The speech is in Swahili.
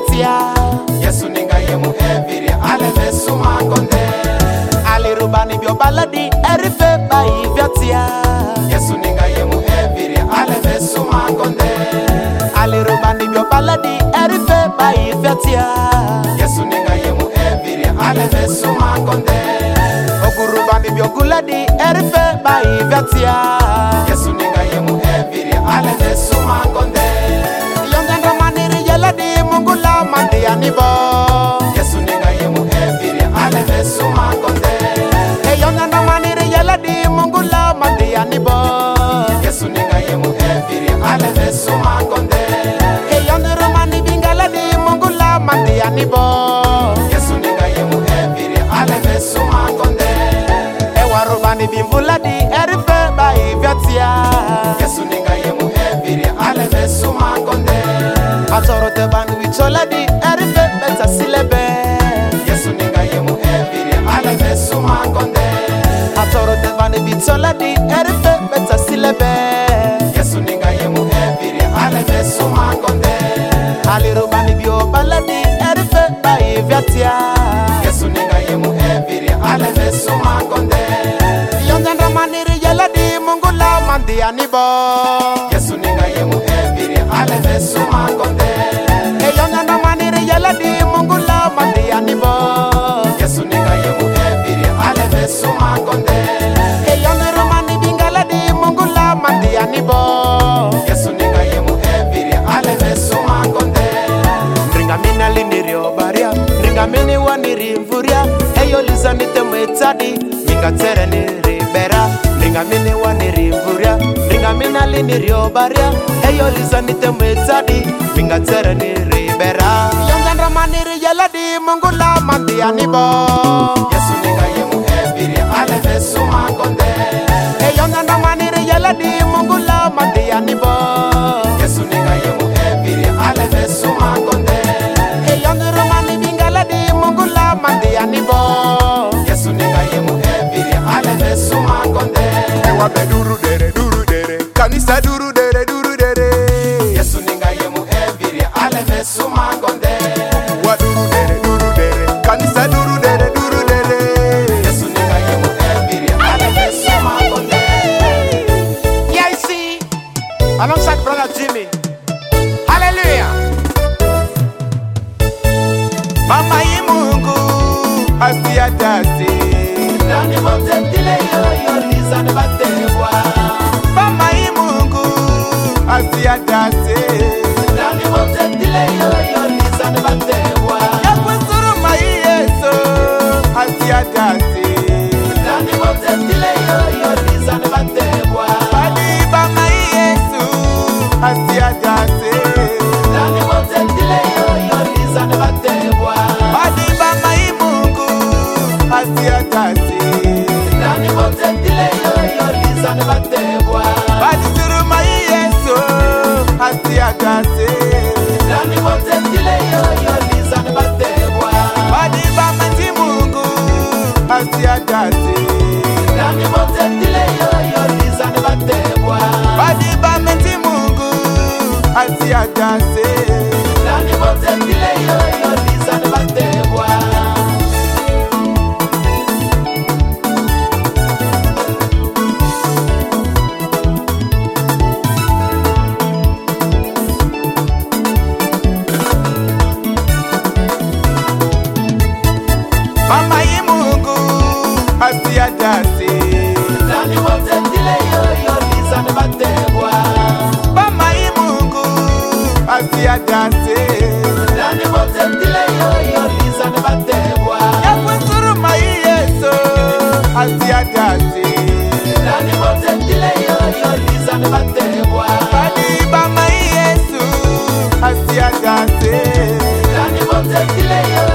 vyatia Yesu ninga yemu eviri aleve sumangonde alirubani bio baladi erife bai vyatia Yesu ninga yemu eviri aleve sumangonde alirubani bio baladi erife bai vyatia Yesu ninga yemu eviri aleve sumangonde ogurubani bio guladi erife bai vyatia Yesu ninga yemu eviri aleve sumangonde yongendo maniri yeladi mungula mandi anibo Yesu ninga yemu eviri aleve sumangonde yongendo maniri yeladi mungula mandi anibo Yesu ninga yemu eviri aleve sumangonde yongendo mani bingaladi mungula mandi anibo Yesu ninga yemu eviri aleve sumangonde warubani bimbuladi erife bai vyatia Yesu ninga yemu eviri aleve sumangonde atorote banu wicholadi erife beta silebe Yesu ninga yemu eviri aleve sumangonde atorote banu wicholadi erife beta silebe Yesu ninga yemu eviri aleve sumangonde alirubani bio baladi erife bai vyatia Yesu ninga yemu eviri aleve sumangonde yongendo maniri yeladi mungula mandi anibo Yesu ninga yemu eviri aleve sumangonde yongendo maniri yeladi mungula mandi anibo Yesu ninga yemu eviri aleve sumangonde yongendo mani bingaladi mungula mandi anibo Yesu ninga yemu eviri aleve sumangonde Ringa mina linirio baria Ringa mini waniri mvuria Eyo liza nitemwetadi Minga tere niribera Ringa mini waniri mvuria Ringa mina linirio baria Eyo liza nitemwetadi Minga tere niribera Yongandra maniri yeladi mungula mandi anibo Yesu ninga yemu eviri aleve sumangonde Yongandra maniri yeladi mungula mandi anibo Yesu ninga yemu eviri aleve sumangonde Yongandra mani bingaladi mungula mandi anibo Yesu ninga yemu eviri aleve sumangonde Ewa be duru dere kanisa duru dere Yesu ninga yemu eviri aleve sumangonde wa duru dere kanisa duru dere Yesu ninga yemu eviri aleve sumangonde Yeah, I see. Alongside brother Jimmy. Hallelujah. mama yi Mungu asiatasi Nani mote tile yo liza ne batewa mama yi Mungu asiatasi Nani mote tile yo liza ne batewa ya kusuru mai Yesu asiatasi Nani mote tile yo liza ne batewa bali mama yi Yesu asiatasi Nani mote tile yo liza ne batewa bali mama yi Mungu asiatasi Nani mote tile yo liza ne batewa bali suru mai Yesu asiatasi Nani mote tile yo liza ne batewa bali mama ti Mungu asiatasi Nani mote tile yo liza ne batewa bali mama ti Mungu asiatasi Nani mote tile yo liza ne batewa mama yi Mungu asiatasi Nani mote tile yo liza ne batewa mama yi Mungu asiatasi Nani mote tile yo liza ne batewa ya kusuru mai Yesu asiatasi Nani mote tile yo liza ne batewa bali mama yi Yesu asiatasi Nani mote tile yo